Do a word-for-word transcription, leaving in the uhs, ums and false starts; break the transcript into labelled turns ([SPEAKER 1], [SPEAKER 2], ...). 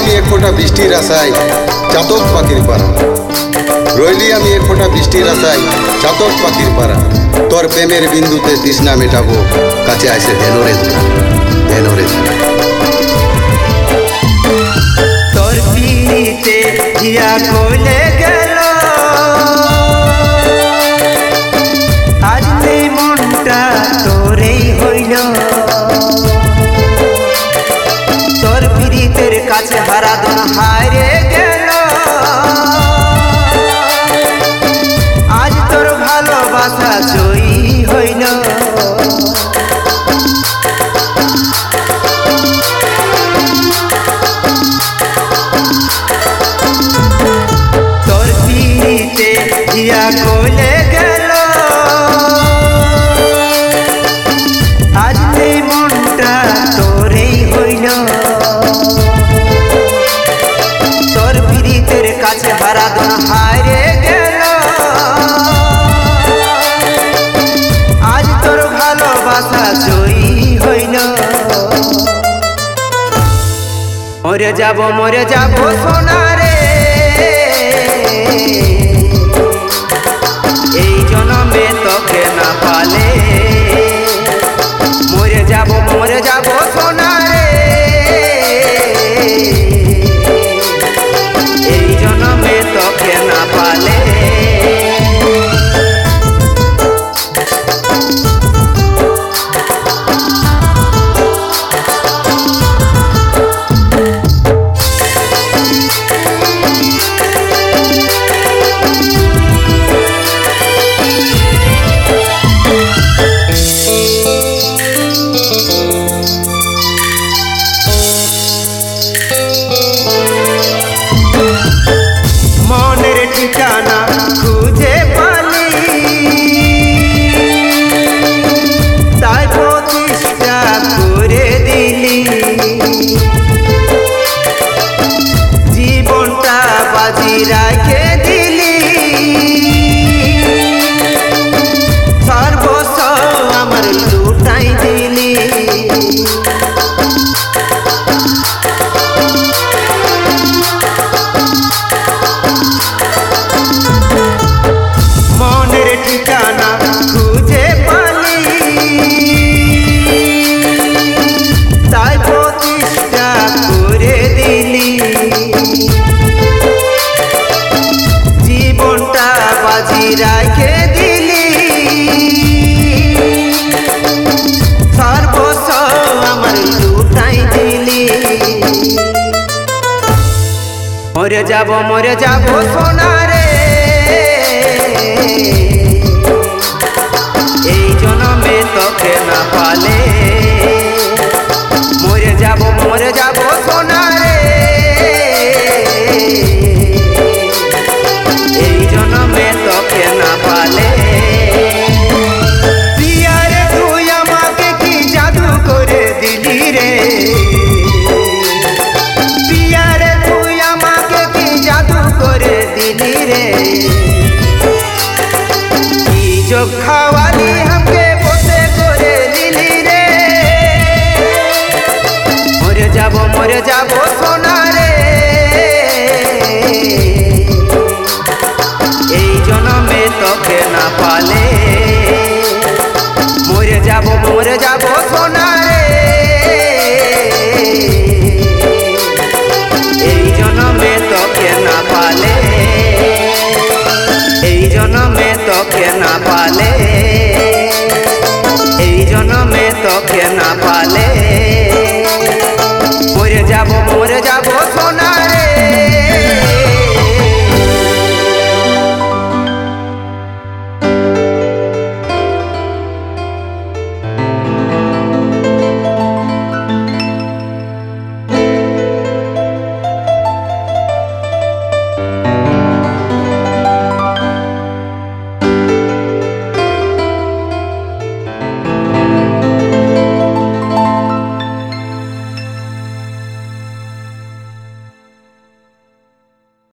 [SPEAKER 1] আমি এক ফোঁটা বৃষ্টির আশায় চাতক পাখির পাড়া, রইলি আমি এক ফোঁটা বৃষ্টির আশায় চাতক পাখির পাড়া। তোর প্রেমের বিন্দুতে তৃষ্ণা মেটাবো, কাছে আসে ধেনরে ধরা, ধেনরে ধরা।
[SPEAKER 2] তোর পিতে হিয়া কইলে গেল, আজ নেই মনটা তোরেই হইল। তোর পিরিতের কাছে হারাধন হারে গেল, আজ তোর ভালোবাসা জয়ী হইল। তোর পিরিতে হিয়া কইলে গেল, আজ নেই মনটা তোরেই হইল। তোর পিরিতের কাছে হারাধন হারে গেল, আজ তোর ভালোবাসা জয়ী হইল। মরে যাব মরে যাব সোনারে, এই জনমে তোকে না পালে। মরে যাব মরে যাব সোনারে, এই জনমে তোকে না পালে। মনের ঠিকানা খুঁজে পালি, তাই প্রতিষ্ঠা করে দিলি। জীবনটা বাজি রাখে দিলি, সর্বস্ব আমার লুটাই দিলি। মনের ঠিকানা খুঁজে পালি, তাই প্রতিষ্ঠা করে দিলি। জীবনটা বাজি রাখে দিলি, সর্বস্ব আমার লুটাই দিলি। মরে যাব মরে যাব সোনারে, এই জনমে তোকে না